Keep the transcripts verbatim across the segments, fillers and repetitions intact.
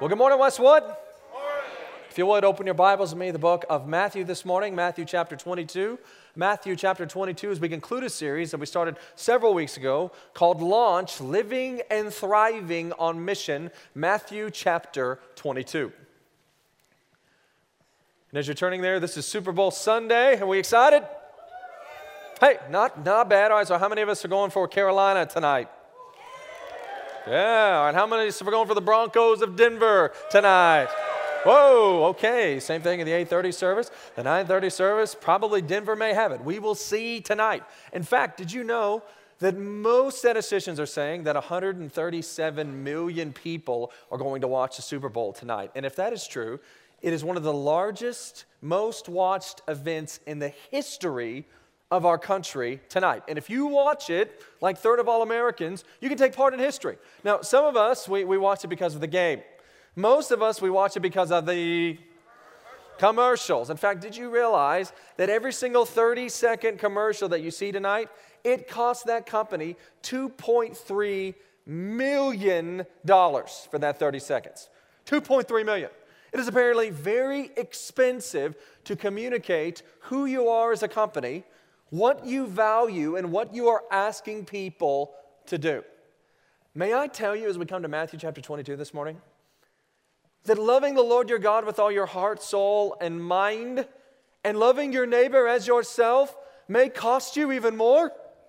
Well, good morning, Westwood. Good morning. If you would, open your Bibles with me, the book of Matthew this morning, Matthew chapter twenty-two. Matthew chapter twenty-two, as we conclude a series that we started several weeks ago called Launch, Living and Thriving on Mission, Matthew chapter twenty-two. And as you're turning there, this is Super Bowl Sunday. Are we excited? Hey, not, not bad. All right, so how many of us are going for Carolina tonight? Yeah, all right, how many of us are going for the Broncos of Denver tonight? Whoa, okay, same thing in the eight thirty service. The nine thirty service, probably Denver may have it. We will see tonight. In fact, did you know that most statisticians are saying that one hundred thirty-seven million people are going to watch the Super Bowl tonight? And if that is true, it is one of the largest, most watched events in the history of our country tonight. And if you watch it, like third of all Americans, you can take part in history. Now, some of us, we, we watch it because of the game. Most of us, we watch it because of the commercials. In fact, did you realize that every single thirty-second commercial that you see tonight, it costs that company two point three million dollars for that thirty seconds? two point three million dollars. It is apparently very expensive to communicate who you are as a company, what you value, and what you are asking people to do. May I tell you, as we come to Matthew chapter twenty-two this morning, that loving the Lord your God with all your heart, soul, and mind, and loving your neighbor as yourself may cost you even more.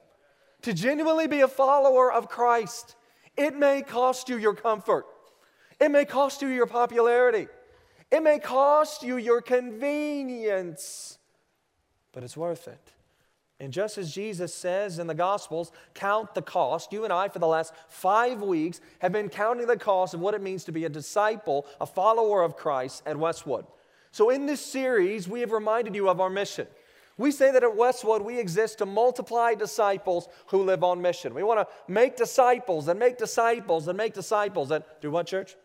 To genuinely be a follower of Christ, it may cost you your comfort. It may cost you your popularity. It may cost you your convenience, but it's worth it. And just as Jesus says in the Gospels, count the cost. You and I, for the last five weeks, have been counting the cost of what it means to be a disciple, a follower of Christ at Westwood. So in this series, we have reminded you of our mission. We say that at Westwood, we exist to multiply disciples who live on mission. We want to make disciples and make disciples and make disciples that do what, church?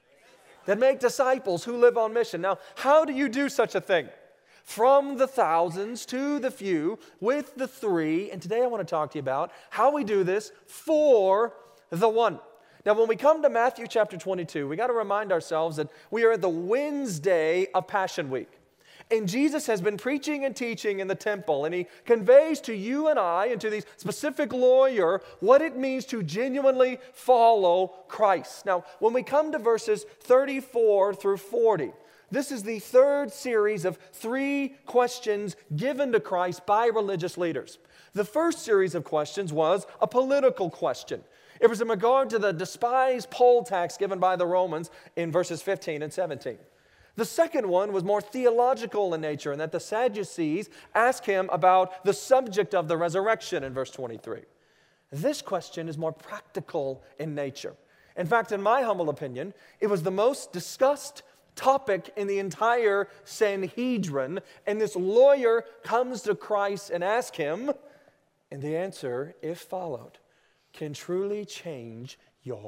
That make disciples who live on mission. Now, how do you do such a thing? From the thousands to the few with the three. And today I want to talk to you about how we do this for the one. Now, when we come to Matthew chapter twenty-two, we got to remind ourselves that we are at the Wednesday of Passion Week. And Jesus has been preaching and teaching in the temple, and he conveys to you and I and to these specific lawyer what it means to genuinely follow Christ. Now, when we come to verses thirty-four through forty, this is the third series of three questions given to Christ by religious leaders. The first series of questions was a political question. It was in regard to the despised poll tax given by the Romans in verses fifteen and seventeen. The second one was more theological in nature, in that the Sadducees asked him about the subject of the resurrection in verse twenty-three. This question is more practical in nature. In fact, in my humble opinion, it was the most discussed topic in the entire Sanhedrin, and this lawyer comes to Christ and asks him, and the answer, if followed, can truly change your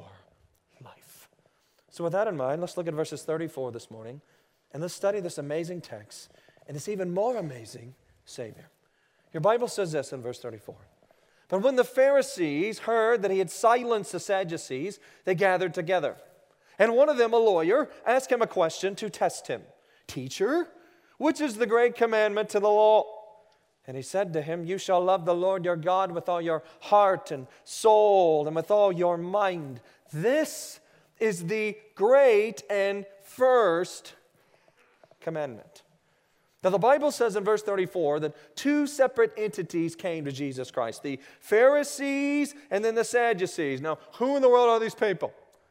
life. So with that in mind, let's look at verses thirty-four this morning, and let's study this amazing text and this even more amazing Savior. Your Bible says this in verse thirty-four. But when the Pharisees heard that he had silenced the Sadducees, they gathered together. And one of them, a lawyer, asked him a question to test him. Teacher, which is the great commandment to the law? And he said to him, you shall love the Lord your God with all your heart and soul and with all your mind. This is the great and first commandment. Now the Bible says in verse thirty-four that two separate entities came to Jesus Christ. The Pharisees and then the Sadducees. Now, who in the world are these people?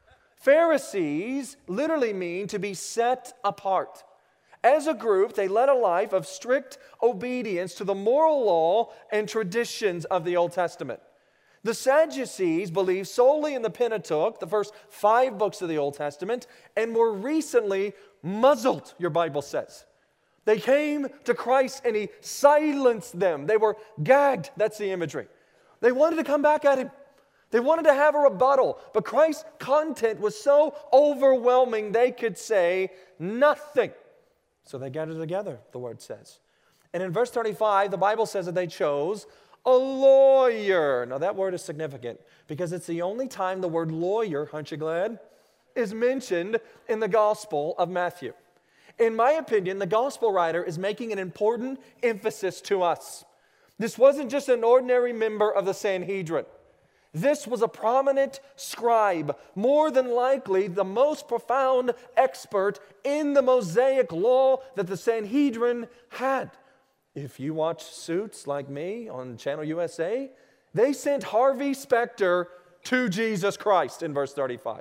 Pharisees literally mean to be set apart. As a group, they led a life of strict obedience to the moral law and traditions of the Old Testament. The Sadducees believed solely in the Pentateuch, the first five books of the Old Testament, and were recently muzzled, your Bible says. They came to Christ and he silenced them. They were gagged. That's the imagery. They wanted to come back at him. They wanted to have a rebuttal, but Christ's content was so overwhelming they could say nothing. So they gathered together, the word says. And in verse thirty-five, the Bible says that they chose a lawyer. Now that word is significant because it's the only time the word lawyer, aren't you glad, is mentioned in the Gospel of Matthew. In my opinion, the Gospel writer is making an important emphasis to us. This wasn't just an ordinary member of the Sanhedrin. This was a prominent scribe, more than likely the most profound expert in the Mosaic law that the Sanhedrin had. If you watch Suits like me on Channel U S A, they sent Harvey Specter to Jesus Christ in verse thirty-five.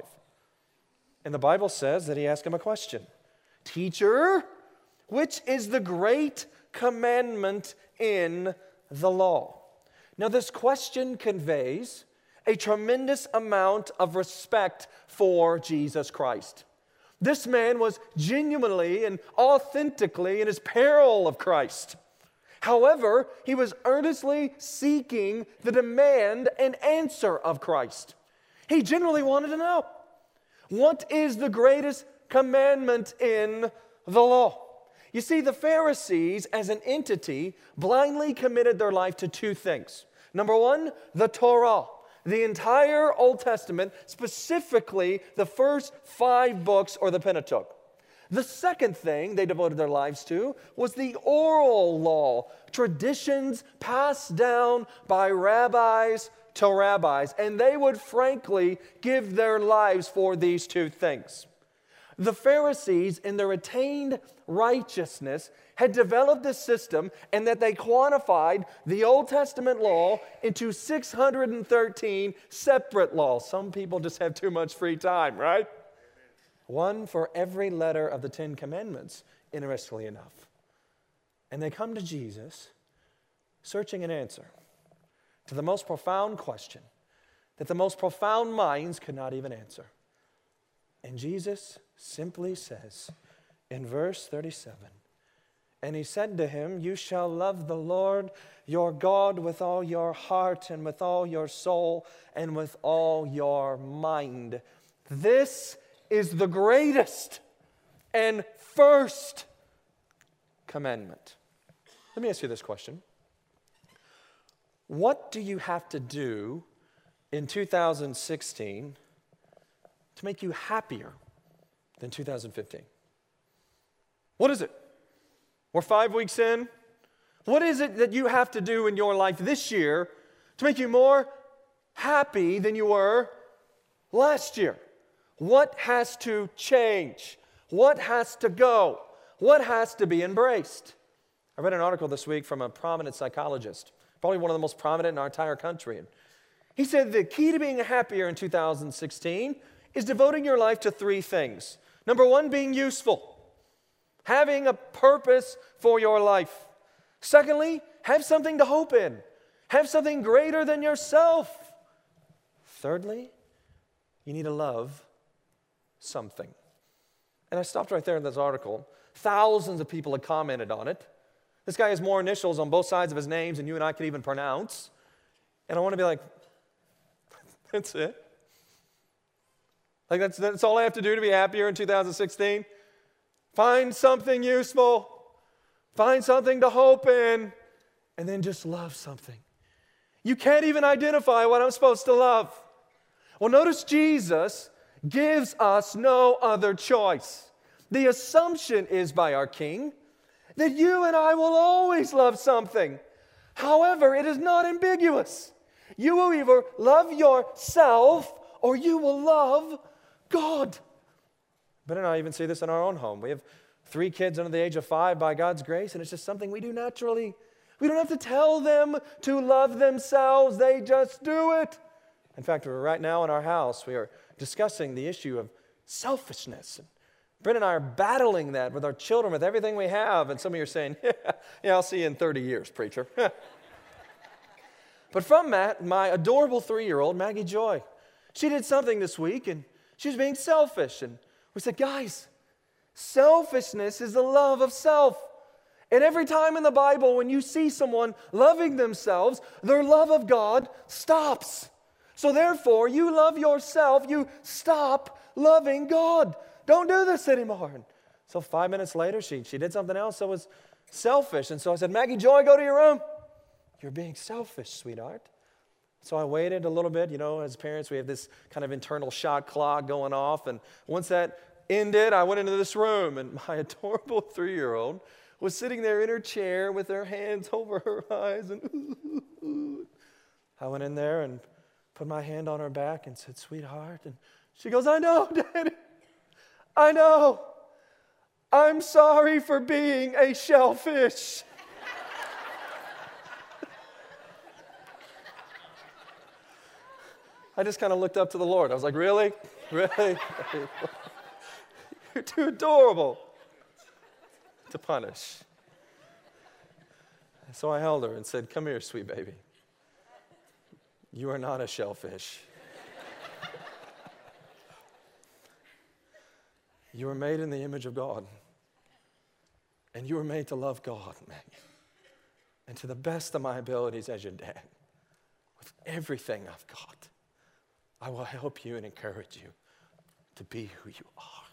And the Bible says that he asked him a question. Teacher, which is the great commandment in the law? Now this question conveys a tremendous amount of respect for Jesus Christ. This man was genuinely and authentically in his peril of Christ. However, he was earnestly seeking the demand and answer of Christ. He genuinely wanted to know, what is the greatest commandment in the law? You see, the Pharisees as an entity blindly committed their life to two things. Number one, the Torah. The entire Old Testament, specifically the first five books or the Pentateuch. The second thing they devoted their lives to was the oral law, traditions passed down by rabbis to rabbis, and they would frankly give their lives for these two things. The Pharisees, in their attained righteousness, had developed this system and that they quantified the Old Testament law into six hundred thirteen separate laws. Some people just have too much free time, right? One for every letter of the Ten Commandments, interestingly enough. And they come to Jesus searching an answer to the most profound question that the most profound minds could not even answer. And Jesus simply says in verse thirty-seven, and he said to him, you shall love the Lord your God with all your heart and with all your soul and with all your mind. This is the greatest and first commandment. Let me ask you this question. What do you have to do in two thousand sixteen to make you happier than two thousand fifteen? What is it? We're five weeks in. What is it that you have to do in your life this year to make you more happy than you were last year? What has to change? What has to go? What has to be embraced? I read an article this week from a prominent psychologist, probably one of the most prominent in our entire country. And he said the key to being happier in two thousand sixteen is devoting your life to three things. Number one, being useful. Having a purpose for your life. Secondly, have something to hope in. Have something greater than yourself. Thirdly, you need to love something. And I stopped right there in this article. Thousands of people had commented on it. This guy has more initials on both sides of his names than you and I could even pronounce. And I want to be like, that's it? Like that's, that's all I have to do to be happier in two thousand sixteen? Find something useful. Find something to hope in. And then just love something. You can't even identify what I'm supposed to love. Well, notice Jesus gives us no other choice. The assumption is by our King that you and I will always love something. However, it is not ambiguous. You will either love yourself or you will love God. But and I even see this in our own home. We have three kids under the age of five by God's grace, and it's just something we do naturally. We don't have to tell them to love themselves. They just do it. In fact, we're right now in our house, we are discussing the issue of selfishness. Brent and I are battling that with our children, with everything we have. And some of you are saying, yeah, yeah I'll see you in thirty years, preacher. But from that, my adorable three-year-old, Maggie Joy, she did something this week, and she was being selfish. And we said, guys, selfishness is the love of self. And every time in the Bible, when you see someone loving themselves, their love of God stops. So therefore, you love yourself, you stop loving God. Don't do this anymore. And so five minutes later, she, she did something else that was selfish. And so I said, Maggie Joy, go to your room. You're being selfish, sweetheart. So I waited a little bit. You know, as parents, we have this kind of internal shot clock going off. And once that ended, I went into this room, and my adorable three-year-old was sitting there in her chair with her hands over her eyes. And I went in there and put my hand on her back and said, "Sweetheart." And she goes, "I know, Daddy. I know. I'm sorry for being a shellfish." I just kind of looked up to the Lord. I was like, "Really? Really? You're too adorable to punish." So I held her and said, "Come here, sweet baby. You are not a shellfish. You were made in the image of God. And you were made to love God, Maggie. And to the best of my abilities as your dad, with everything I've got, I will help you and encourage you to be who you are."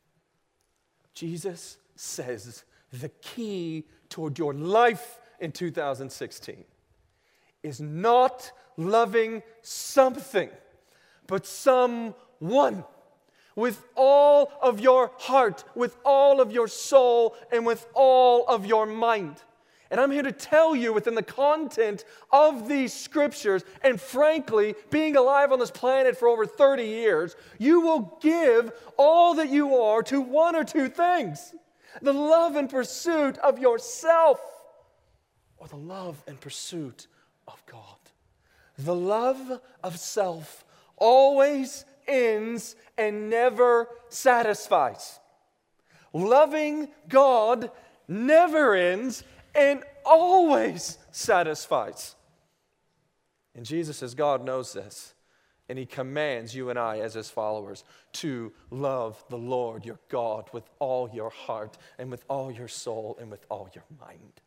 Jesus says the key toward your life in two thousand sixteen is not loving something, but someone with all of your heart, with all of your soul, and with all of your mind. And I'm here to tell you, within the content of these scriptures, and frankly, being alive on this planet for over thirty years, you will give all that you are to one or two things: the love and pursuit of yourself, or the love and pursuit of God. The love of self always ends and never satisfies. Loving God never ends and always satisfies. And Jesus, as God, knows this, and he commands you and I as his followers to love the Lord your God with all your heart and with all your soul and with all your mind.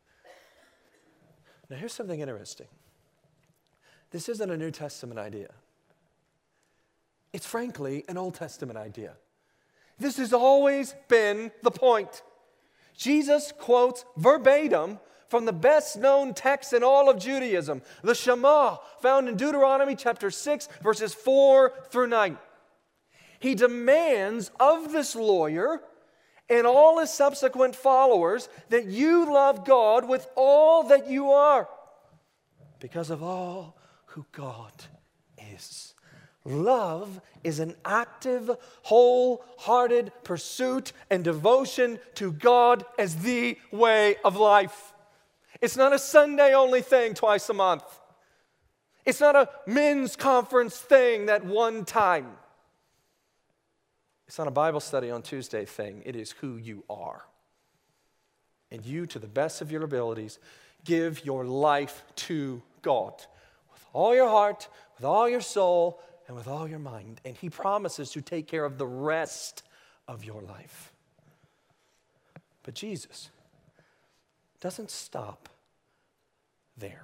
Now here's something interesting. This isn't a New Testament idea. It's frankly an Old Testament idea. This has always been the point. Jesus quotes verbatim from the best known text in all of Judaism, the Shema, found in Deuteronomy chapter six, verses four through nine. He demands of this lawyer and all his subsequent followers that you love God with all that you are, because of all who God is. Love is an active, wholehearted pursuit and devotion to God as the way of life. It's not a Sunday-only thing twice a month. It's not a men's conference thing that one time. It's not a Bible study on Tuesday thing. It is who you are. And you, to the best of your abilities, give your life to God with all your heart, with all your soul, and with all your mind. And he promises to take care of the rest of your life. But Jesus doesn't stop there.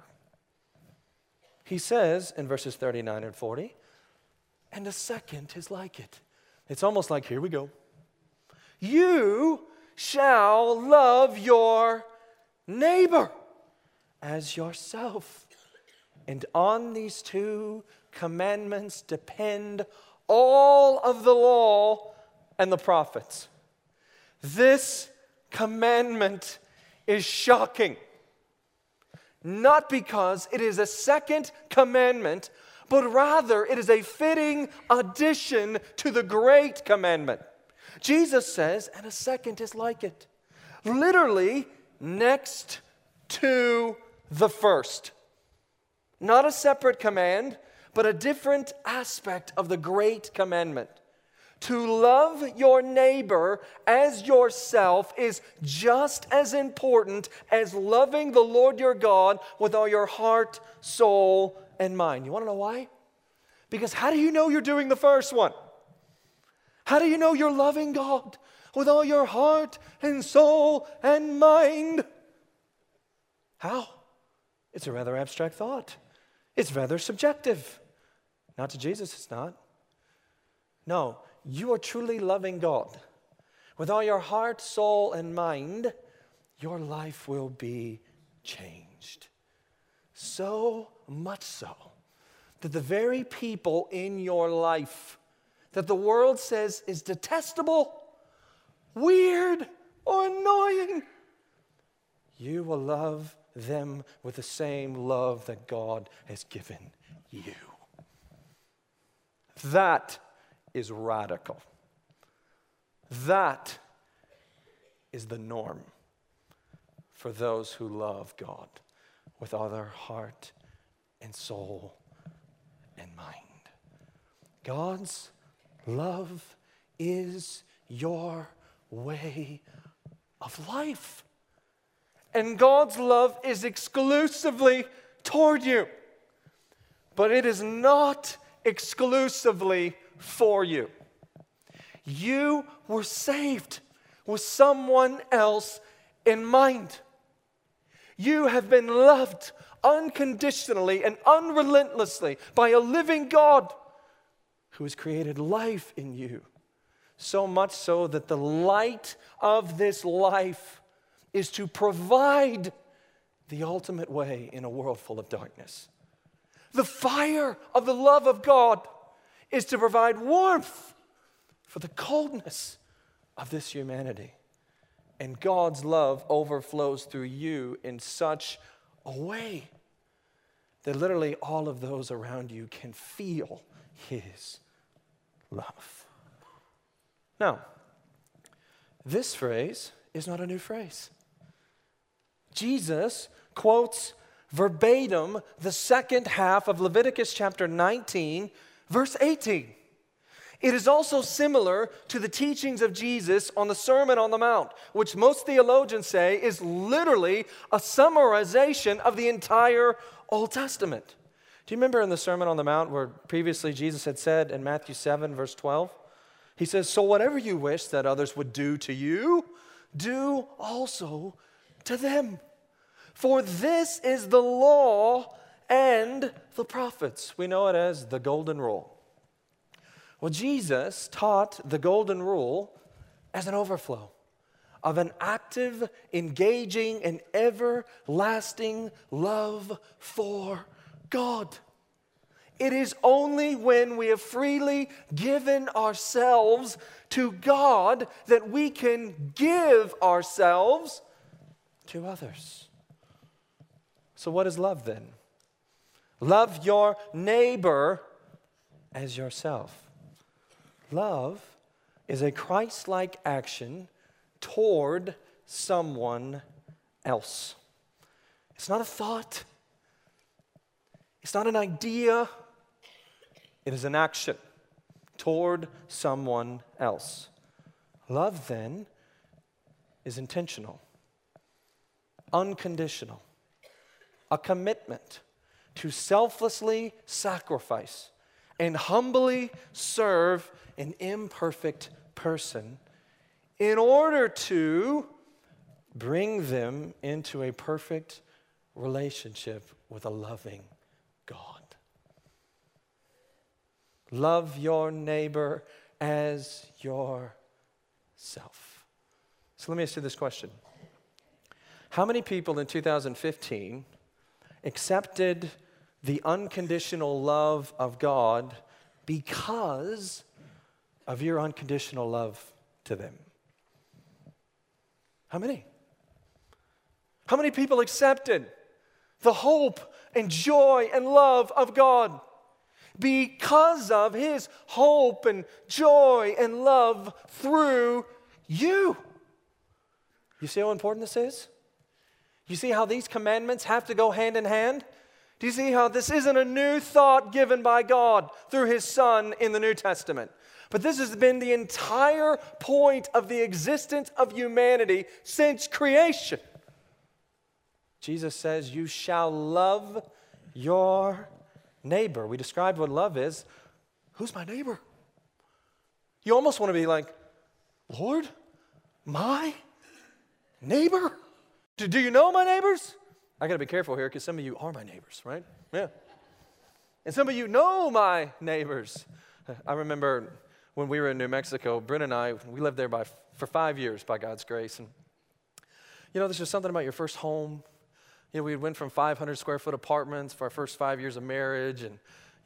He says in verses thirty-nine and forty, and a second is like it. It's almost like, here we go. You shall love your neighbor as yourself. And on these two commandments depend all of the law and the prophets. This commandment is shocking. Not because it is a second commandment, but rather it is a fitting addition to the great commandment. Jesus says, and a second is like it. Literally next to the first. Not a separate command, but a different aspect of the great commandment. To love your neighbor as yourself is just as important as loving the Lord your God with all your heart, soul, and mind. You want to know why? Because how do you know you're doing the first one? How do you know you're loving God with all your heart and soul and mind? How? It's a rather abstract thought. It's rather subjective. Not to Jesus, it's not. No, you are truly loving God with all your heart, soul, and mind. Your life will be changed. So much so that the very people in your life that the world says is detestable, weird, or annoying, you will love them with the same love that God has given you. That is radical. That is the norm for those who love God with all their heart and soul and mind. God's love is your way of life. And God's love is exclusively toward you. But it is not exclusively for you. You were saved with someone else in mind. You have been loved unconditionally and unrelentlessly by a living God who has created life in you. So much so that the light of this life is to provide the ultimate way in a world full of darkness. The fire of the love of God is to provide warmth for the coldness of this humanity. And God's love overflows through you in such a way that literally all of those around you can feel His love. Now, this phrase is not a new phrase. Jesus quotes verbatim the second half of Leviticus chapter nineteen, verse eighteen. It is also similar to the teachings of Jesus on the Sermon on the Mount, which most theologians say is literally a summarization of the entire Old Testament. Do you remember in the Sermon on the Mount where previously Jesus had said in Matthew seven, verse twelve, He says, "So whatever you wish that others would do to you, do also to them. For this is the law and the prophets." We know it as the Golden Rule. Well, Jesus taught the Golden Rule as an overflow of an active, engaging, and everlasting love for God. It is only when we have freely given ourselves to God that we can give ourselves to others. So what is love then? Love your neighbor as yourself. Love is a Christ-like action toward someone else. It's not a thought. It's not an idea. It is an action toward someone else. Love, then, is intentional, unconditional, a commitment to selflessly sacrifice and humbly serve an imperfect person in order to bring them into a perfect relationship with a loving God. Love your neighbor as yourself. So let me ask you this question. How many people in two thousand fifteen accepted the unconditional love of God because of your unconditional love to them? How many? How many people accepted the hope and joy and love of God because of His hope and joy and love through you? You see how important this is? You see how these commandments have to go hand in hand? Do you see how this isn't a new thought given by God through His Son in the New Testament? But this has been the entire point of the existence of humanity since creation. Jesus says, "You shall love your neighbor." We described what love is. Who's my neighbor? You almost want to be like, Lord, my neighbor? Do, do you know my neighbors? I got to be careful here because some of you are my neighbors, right? Yeah. And some of you know my neighbors. I remember when we were in New Mexico, Brent and I, we lived there by, for five years by God's grace. And, you know, there's just something about your first home. You know, we went from five hundred square foot apartments for our first five years of marriage. And,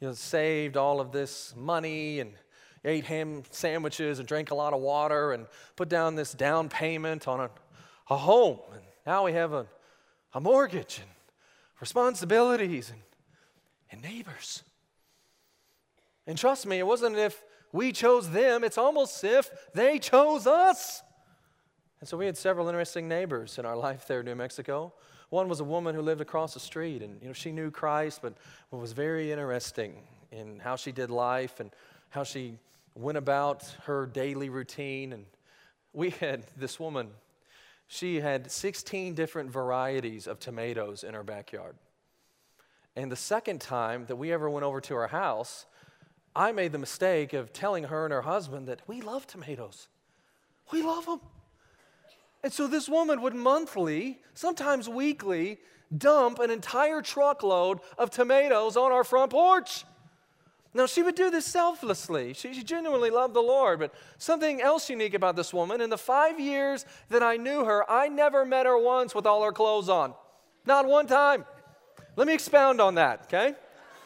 you know, saved all of this money and ate ham sandwiches and drank a lot of water and put down this down payment on a, a home. And now we have a, a mortgage and responsibilities and, and neighbors. And trust me, it wasn't if we chose them, it's almost as if they chose us. And so we had several interesting neighbors in our life there in New Mexico. One was a woman who lived across the street, and you know she knew Christ, but what was very interesting in how she did life and how she went about her daily routine. And we had this woman, she had sixteen different varieties of tomatoes in her backyard. And the second time that we ever went over to her house, I made the mistake of telling her and her husband that we love tomatoes. We love them. And so this woman would monthly, sometimes weekly, dump an entire truckload of tomatoes on our front porch. Now, she would do this selflessly. She, she genuinely loved the Lord. But something else unique about this woman, in the five years that I knew her, I never met her once with all her clothes on. Not one time. Let me expound on that, okay?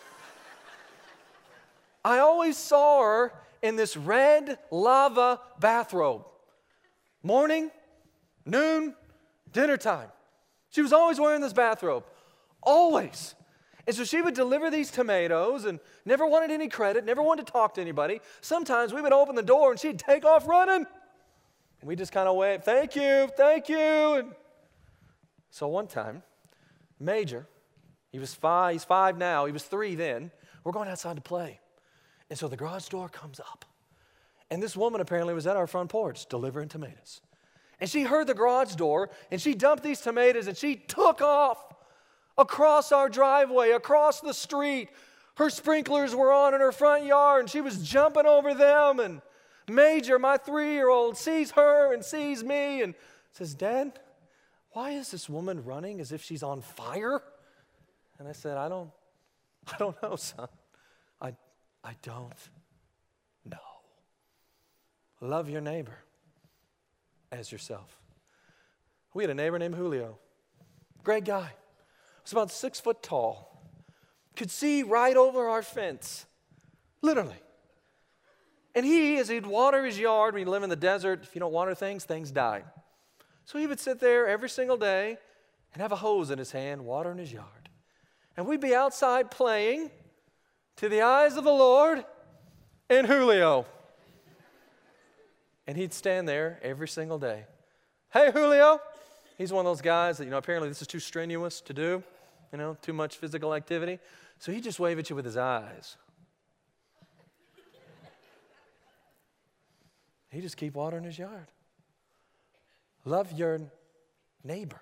I always saw her in this red lava bathrobe. Morning, noon, dinner time. She was always wearing this bathrobe. Always. And so she would deliver these tomatoes and never wanted any credit, never wanted to talk to anybody. Sometimes we would open the door and she'd take off running. And we just kind of wait, thank you, thank you. And so one time, Major, he was five, he's five now, he was three then. We're going outside to play. And so the garage door comes up. And this woman apparently was at our front porch delivering tomatoes. And she heard the garage door and she dumped these tomatoes and she took off across our driveway, across the street. Her sprinklers were on in her front yard and she was jumping over them. And Major, my three-year-old, sees her and sees me and says, Dad, why is this woman running as if she's on fire? And I said, I don't, I don't know, son. I, I don't know. Love your neighbor as yourself. We had a neighbor named Julio. Great guy. Was about six foot tall. Could see right over our fence. Literally. And he, as he'd water his yard, when you live in the desert, if you don't water things, things die. So he would sit there every single day and have a hose in his hand, watering his yard. And we'd be outside playing to the eyes of the Lord and Julio. And he'd stand there every single day. Hey, Julio. He's one of those guys that, you know, apparently this is too strenuous to do, you know, too much physical activity. So he'd just wave at you with his eyes. He'd just keep watering his yard. Love your neighbor.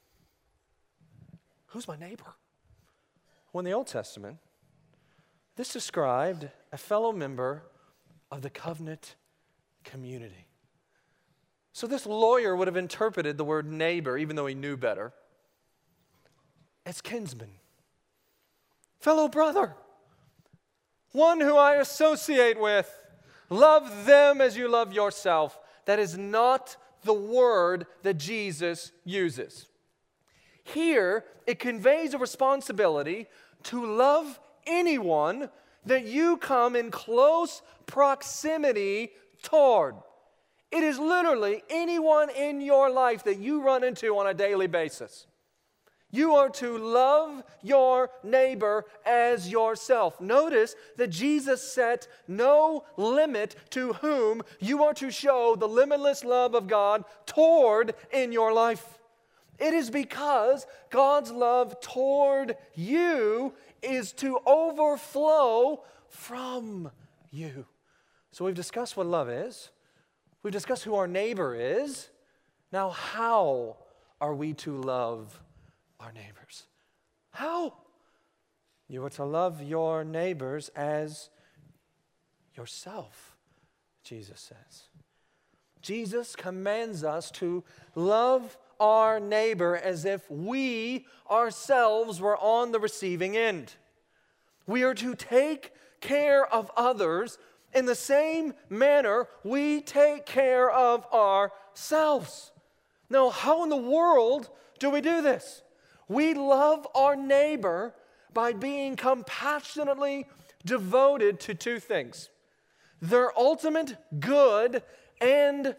Who's my neighbor? Well, in the Old Testament, this described a fellow member of the covenant community. So this lawyer would have interpreted the word neighbor, even though he knew better, as kinsman, fellow brother, one who I associate with. Love them as you love yourself. That is not the word that Jesus uses. Here, it conveys a responsibility to love anyone that you come in close proximity toward. It is literally anyone in your life that you run into on a daily basis. You are to love your neighbor as yourself. Notice that Jesus set no limit to whom you are to show the limitless love of God toward in your life. It is because God's love toward you is to overflow from you. So we've discussed what love is. We've discussed who our neighbor is. Now, how are we to love our neighbors? How? You are to love your neighbors as yourself, Jesus says. Jesus commands us to love our neighbor as if we ourselves were on the receiving end. We are to take care of others in the same manner we take care of ourselves. Now, how in the world do we do this? We love our neighbor by being compassionately devoted to two things: their ultimate good and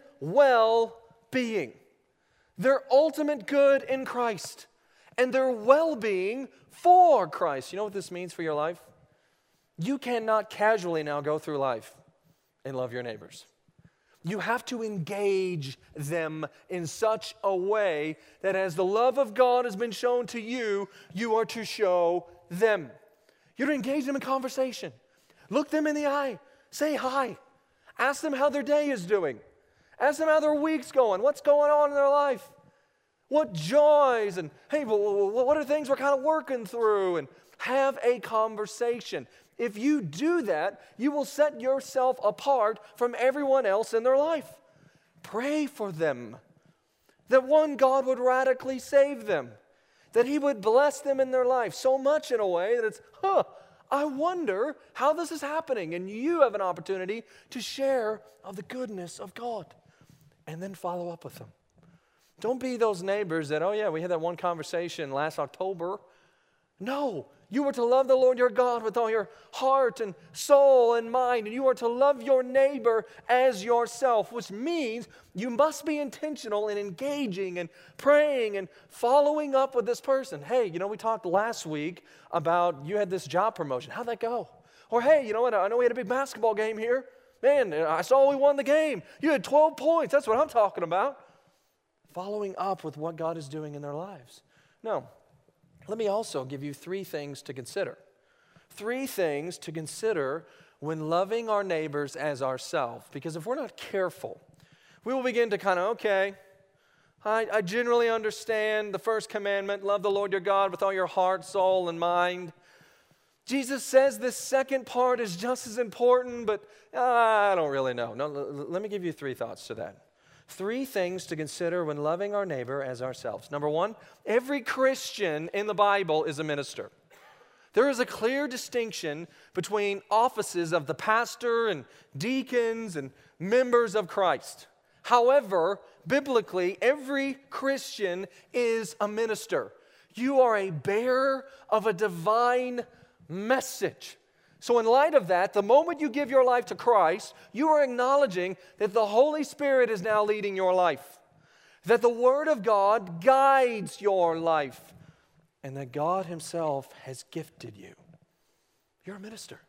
well-being. Their ultimate good in Christ and their well-being for Christ. You know what this means for your life? You cannot casually now go through life and love your neighbors. You have to engage them in such a way that as the love of God has been shown to you, you are to show them. You're to engage them in conversation. Look them in the eye. Say hi. Ask them how their day is doing. Ask them how their week's going. What's going on in their life? What joys and, hey, what are things we're kind of working through? And have a conversation. If you do that, you will set yourself apart from everyone else in their life. Pray for them. That one, God would radically save them. That He would bless them in their life so much in a way that it's, huh, I wonder how this is happening. And you have an opportunity to share of the goodness of God. And then follow up with them. Don't be those neighbors that, oh yeah, we had that one conversation last October. No, you are to love the Lord your God with all your heart and soul and mind. And you are to love your neighbor as yourself, which means you must be intentional in engaging and praying and following up with this person. Hey, you know, we talked last week about you had this job promotion. How'd that go? Or hey, you know what, I know we had a big basketball game here. Man, I saw we won the game. You had twelve points. That's what I'm talking about. Following up with what God is doing in their lives. Now, let me also give you three things to consider. Three things to consider when loving our neighbors as ourselves. Because if we're not careful, we will begin to kind of, okay, I, I generally understand the first commandment, love the Lord your God with all your heart, soul, and mind. Jesus says this second part is just as important, but uh, I don't really know. No, l- let me give you three thoughts to that. Three things to consider when loving our neighbor as ourselves. Number one, every Christian in the Bible is a minister. There is a clear distinction between offices of the pastor and deacons and members of Christ. However, biblically, every Christian is a minister. You are a bearer of a divine message. So in light of that, the moment you give your life to Christ, you are acknowledging that the Holy Spirit is now leading your life, that the Word of God guides your life, and that God Himself has gifted you. You're a minister.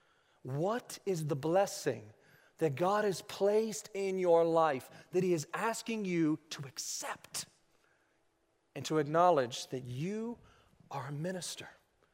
What is the blessing that God has placed in your life that He is asking you to accept and to acknowledge that you are a minister?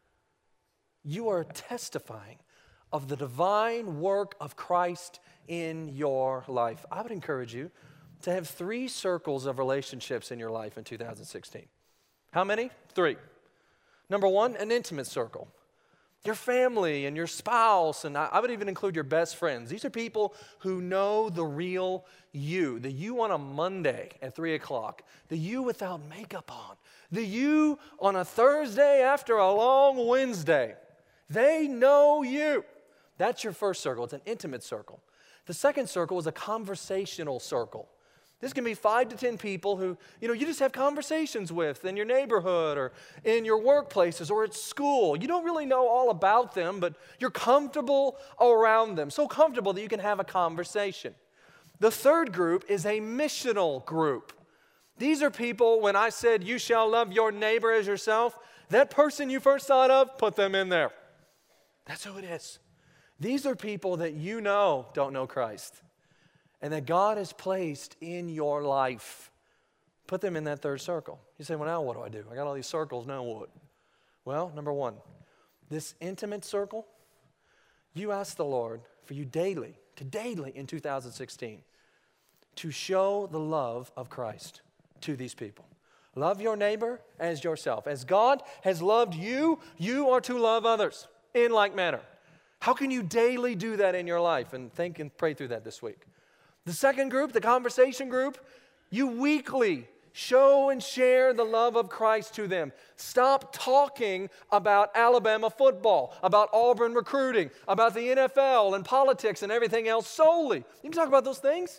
You are testifying of the divine work of Christ in your life. I would encourage you to have three circles of relationships in your life in two thousand sixteen. How many? Three. Number one, an intimate circle. Your family and your spouse, and I would even include your best friends. These are people who know the real you, the you on a Monday at three o'clock, the you without makeup on, the you on a Thursday after a long Wednesday. They know you. That's your first circle. It's an intimate circle. The second circle is a conversational circle. This can be five to ten people who, you know, you just have conversations with in your neighborhood or in your workplaces or at school. You don't really know all about them, but you're comfortable around them. So comfortable that you can have a conversation. The third group is a missional group. These are people, when I said you shall love your neighbor as yourself, that person you first thought of, put them in there. That's who it is. These are people that you know don't know Christ and that God has placed in your life. Put them in that third circle. You say, well, now what do I do? I got all these circles, now what? Well, number one, this intimate circle, you ask the Lord for you daily, to daily in two thousand sixteen, to show the love of Christ to these people. Love your neighbor as yourself. As God has loved you, you are to love others in like manner. How can you daily do that in your life? And think and pray through that this week. The second group, the conversation group, you weekly show and share the love of Christ to them. Stop talking about Alabama football, about Auburn recruiting, about the N F L and politics and everything else solely. You can talk about those things,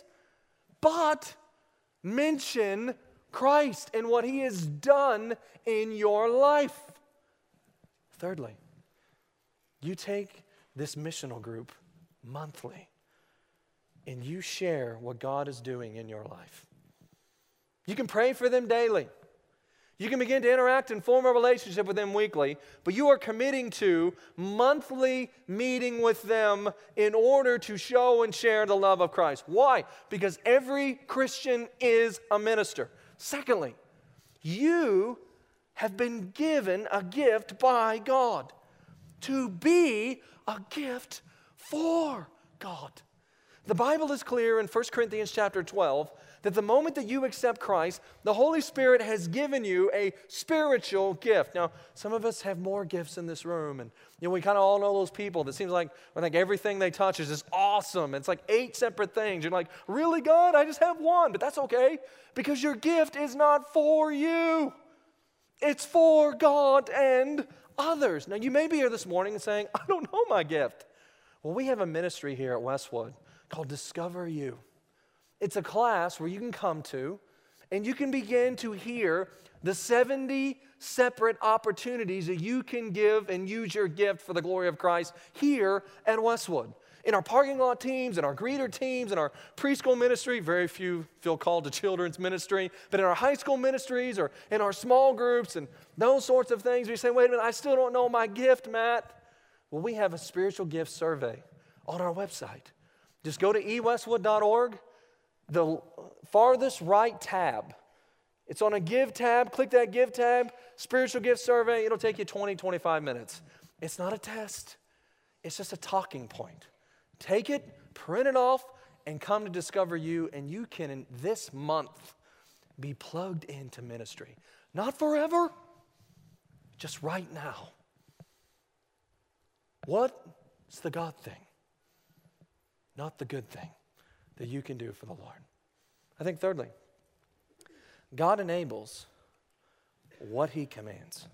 but mention Christ and what He has done in your life. Thirdly, you take this missional group monthly, and you share what God is doing in your life. You can pray for them daily. You can begin to interact and form a relationship with them weekly, but you are committing to monthly meeting with them in order to show and share the love of Christ. Why? Because every Christian is a minister. Secondly, you have been given a gift by God to be a gift for God. The Bible is clear in First Corinthians chapter twelve that the moment that you accept Christ, the Holy Spirit has given you a spiritual gift. Now, some of us have more gifts in this room, and you know we kind of all know those people that seems like, like everything they touch is just awesome. It's like eight separate things. You're like, really, God? I just have one, but that's okay because your gift is not for you. It's for God and others. Now, you may be here this morning and saying, I don't know my gift. Well, we have a ministry here at Westwood called Discover You. It's a class where you can come to and you can begin to hear the seventy separate opportunities that you can give and use your gift for the glory of Christ here at Westwood. In our parking lot teams, in our greeter teams, in our preschool ministry, very few feel called to children's ministry, but in our high school ministries or in our small groups and those sorts of things, we say, wait a minute, I still don't know my gift, Matt. Well, we have a spiritual gift survey on our website. Just go to e westwood dot org. The farthest right tab, it's on a Give tab. Click that Give tab, Spiritual Gift Survey. It'll take you twenty, twenty-five minutes. It's not a test. It's just a talking point. Take it, print it off, and come to Discover You, and you can, in this month, be plugged into ministry. Not forever, just right now. What's the God thing? Not the good thing that you can do for the Lord. I think thirdly, God enables what He commands.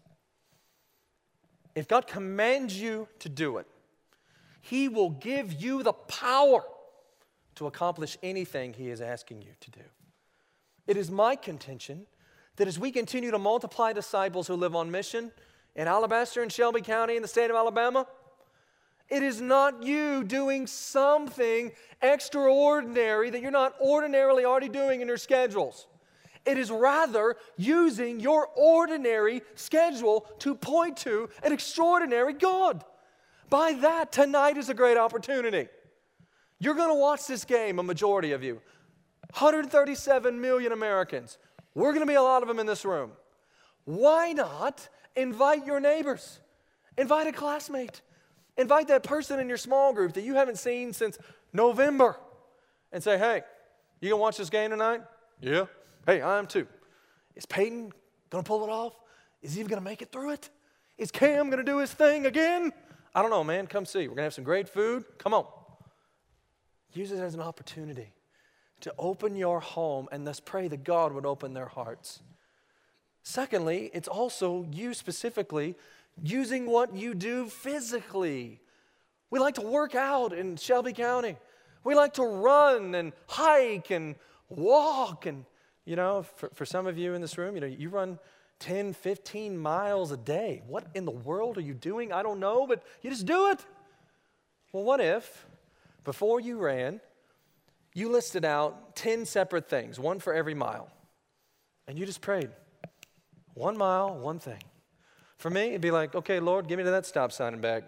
If God commands you to do it, He will give you the power to accomplish anything He is asking you to do. It is my contention that as we continue to multiply disciples who live on mission in Alabaster and Shelby County in the state of Alabama, it is not you doing something extraordinary that you're not ordinarily already doing in your schedules. It is rather using your ordinary schedule to point to an extraordinary God. By that, tonight is a great opportunity. You're going to watch this game, a majority of you. one hundred thirty-seven million Americans. We're going to be a lot of them in this room. Why not invite your neighbors? Invite a classmate. Invite that person in your small group that you haven't seen since November and say, hey, you going to watch this game tonight? Yeah. Hey, I am too. Is Peyton going to pull it off? Is he even going to make it through it? Is Cam going to do his thing again? I don't know, man. Come see. We're going to have some great food. Come on. Use it as an opportunity to open your home and thus pray that God would open their hearts. Secondly, it's also you specifically using what you do physically. We like to work out in Shelby County. We like to run and hike and walk. And, you know, for, for some of you in this room, you know, you run ten, fifteen miles a day. What in the world are you doing? I don't know, but you just do it. Well, what if before you ran, you listed out ten separate things, one for every mile, and you just prayed, one mile, one thing. For me, it'd be like, okay, Lord, give me to that stop sign and back.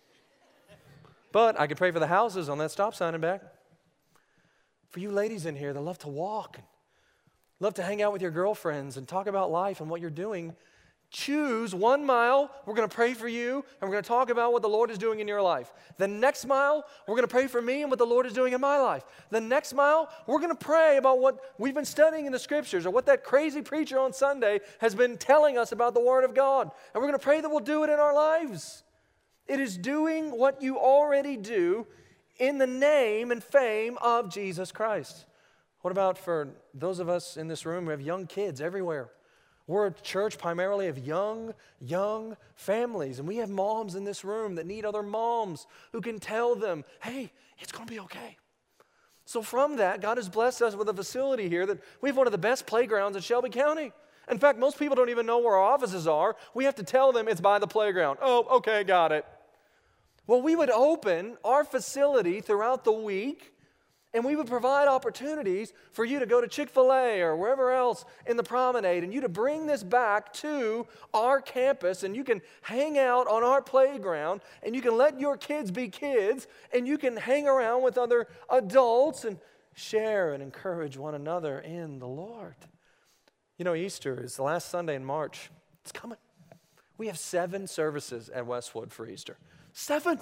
But I could pray for the houses on that stop sign and back. For you ladies in here that love to walk, and love to hang out with your girlfriends and talk about life and what you're doing, choose one mile. We're going to pray for you, and we're going to talk about what the Lord is doing in your life. The next mile, we're going to pray for me and what the Lord is doing in my life. The next mile, we're going to pray about what we've been studying in the Scriptures or what that crazy preacher on Sunday has been telling us about the Word of God. And we're going to pray that we'll do it in our lives. It is doing what you already do in the name and fame of Jesus Christ. What about for those of us in this room who have young kids everywhere? We're a church primarily of young, young families, and we have moms in this room that need other moms who can tell them, hey, it's going to be okay. So from that, God has blessed us with a facility here that we have one of the best playgrounds in Shelby County. In fact, most people don't even know where our offices are. We have to tell them it's by the playground. Oh, okay, got it. Well, we would open our facility throughout the week, and we would provide opportunities for you to go to Chick-fil-A or wherever else in the promenade, and you to bring this back to our campus, and you can hang out on our playground, and you can let your kids be kids, and you can hang around with other adults and share and encourage one another in the Lord. You know, Easter is the last Sunday in March. It's coming. We have seven services at Westwood for Easter. Seven.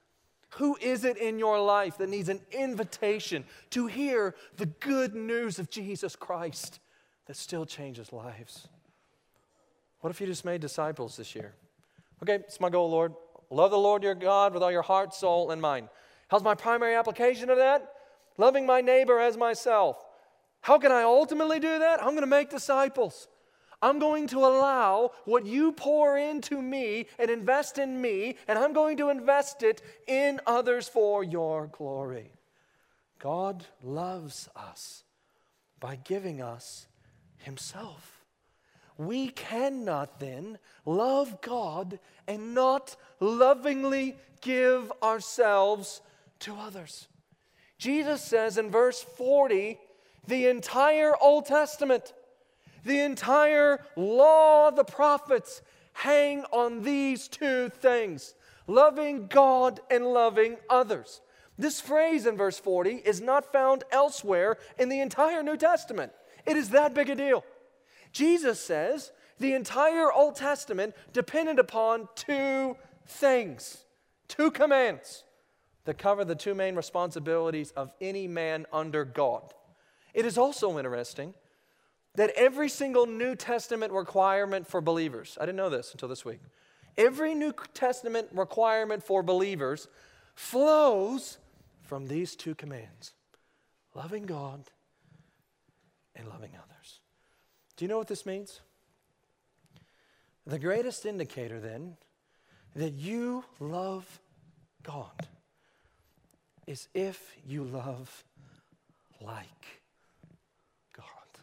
Who is it in your life that needs an invitation to hear the good news of Jesus Christ that still changes lives? What if you just made disciples this year? Okay, it's my goal, Lord. Love the Lord your God with all your heart, soul, and mind. How's my primary application of that? Loving my neighbor as myself. How can I ultimately do that? I'm going to make disciples. I'm going to allow what you pour into me and invest in me, and I'm going to invest it in others for your glory. God loves us by giving us himself. We cannot then love God and not lovingly give ourselves to others. Jesus says in verse forty, the entire Old Testament, the entire law of the prophets hang on these two things, loving God and loving others. This phrase in verse forty is not found elsewhere in the entire New Testament. It is that big a deal. Jesus says the entire Old Testament depended upon two things, two commands that cover the two main responsibilities of any man under God. It is also interesting that every single New Testament requirement for believers, I didn't know this until this week, every New Testament requirement for believers flows from these two commands, loving God and loving others. Do you know what this means? The greatest indicator then that you love God is if you love like God.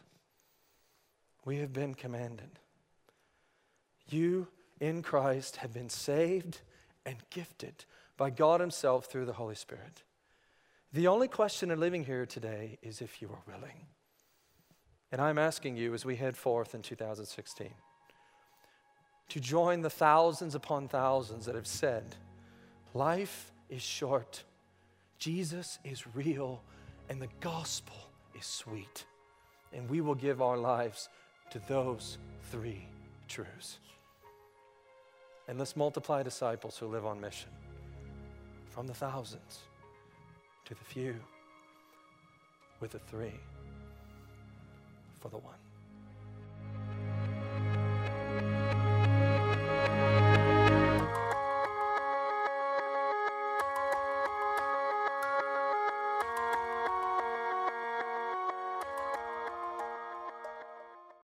We have been commanded. You in Christ have been saved and gifted by God himself through the Holy Spirit. The only question in living here today is if you are willing. And I'm asking you as we head forth in two thousand sixteen to join the thousands upon thousands that have said, life is short, Jesus is real, and the gospel is sweet. And we will give our lives to those three truths. And let's multiply disciples who live on mission from the thousands to the few with the three for the one.